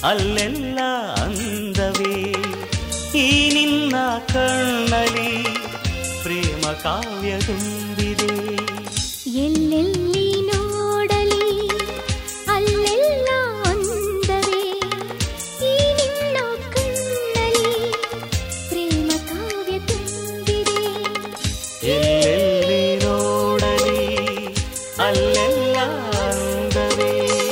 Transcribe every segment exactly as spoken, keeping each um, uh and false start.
ಅಲ್ಲೆಲ್ಲ ಅಂದವೇ ಈ ನಿನ್ನ ಕಣ್ಣಲಿ ಪ್ರೇಮ ಕಾವ್ಯ ತುಂಬಿದೆ. ಎಲ್ಲೆಲ್ಲಿ ನೋಡಲಿ ಅಲ್ಲೆಲ್ಲ ಅಂದವೇ ಈ ನಿನ್ನ ಕಣ್ಣಲಿ ಪ್ರೇಮ ಕಾವ್ಯ ತುಂಬಿದೆ. ಎಲ್ಲೆಲ್ಲಿ ನೋಡಲಿ ಅಲ್ಲೆಲ್ಲ ಅಂದವೇ.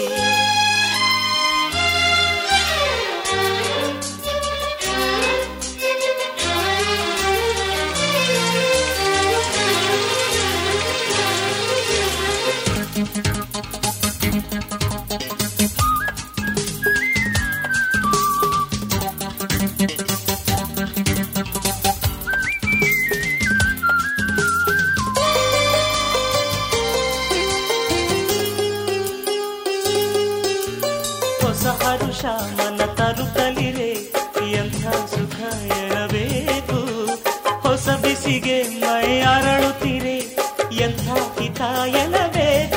ಹೊಸ ಹರುಷ ಮನ ತರುತ್ತಲಿರೆ ಎಂಥ ಸುಖ ಎಳಬೇಕು. ಹೊಸ ಬಿಸಿಗೆ ಮೈ ಅರಳುತ್ತಿರೆ ಎಂಥ ಹಿತ ಎಳಬೇಕು.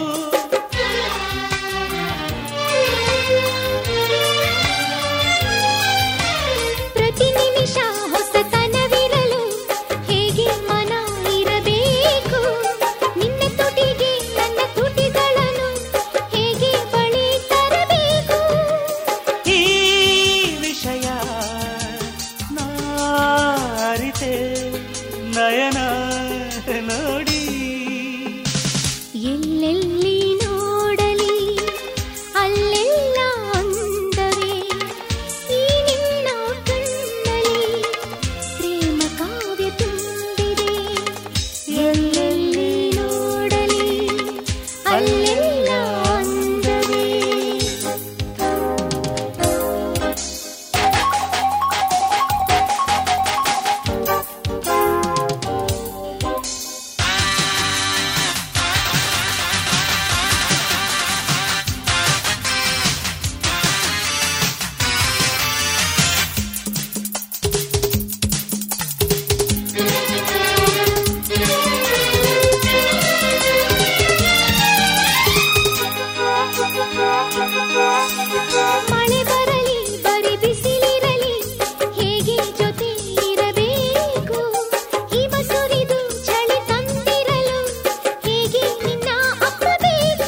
ಪ್ರತಿ ನಿಮಿಷ ಹೊಸತನವಿರಲು ಹೇಗೆ ಮನ ಇರಬೇಕು. ನಿನ್ನ ತುಟಿಗೆ ನನ್ನ ತುಟಿಗಳನ್ನು ಹೇಗೆ ಬಳಿ ತರಬೇಕು. ಈ ವಿಷಯ ನಾ ಅರಿತೆ ನಯನ ನೋಡಿ. ಎಲ್ಲೆಲ್ಲಿ ನೋಡಲಿ ಅಲ್ಲೆಲ್ಲ ಅಂದವೇ ಈ ನಿನ್ನ ಕಣ್ಣಲಿ ಪ್ರೇಮ ಕಾವ್ಯ ತುಂಬಿದೆ. ಎಲ್ಲೆಲ್ಲಿ ನೋಡಲಿ ಅಲ್ಲೆಲ್ಲ ಅಂದವೇ. ಮಳೆ ಬರಲಿ ಬರಿ ಬಿಸಿಲಿರಲಿ ಹೇಗೆ ಜೊತೆ ಇರಬೇಕು. ಹಿಮ ಸುರಿದು ಚಳಿ ತಂದಿರಲು ಹೇಗೆ ನಿನ್ನ ಅಪ್ಪಬೇಕು.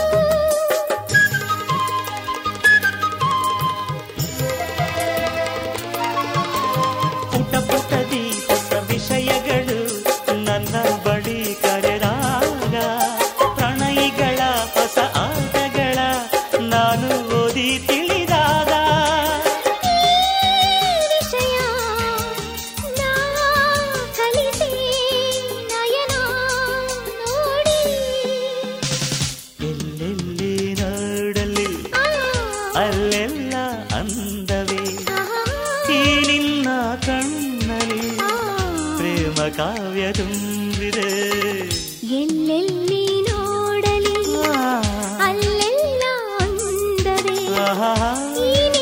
ಪುಟ ಪುಟದಿ ಹೊಸ ವಿಷಯಗಳು ನನ್ನ ಬಳಿ ಕರೆದಾಗ ಪ್ರಣಯಿಗಳ ಹೊಸ ಆಟಗಳ ನಾನು ಓದಿ ತಿಳಿದಾಗ. ವಿಷಯ ನಾ ಕಲಿತೆ ನಯನ ನೋಡಿ. ಎಲ್ಲೆಲ್ಲಿ ನೋಡಲಿ ಆ, ಅಲ್ಲೆಲ್ಲ ಅಂದವೇ ಆಹಾ, ಈ ನಿನ್ನ ಕಣ್ಣಲಿ ಆ. ಪ್ರೇಮ ಕಾವ್ಯ ತುಂಬಿದೆ. ಎಲ್ಲೆಲ್ಲಿ ನೋಡಲಿ ಆ, ಅಲ್ಲೆಲ್ಲ ಅಂದವೇ ಆಹಾ. ಈ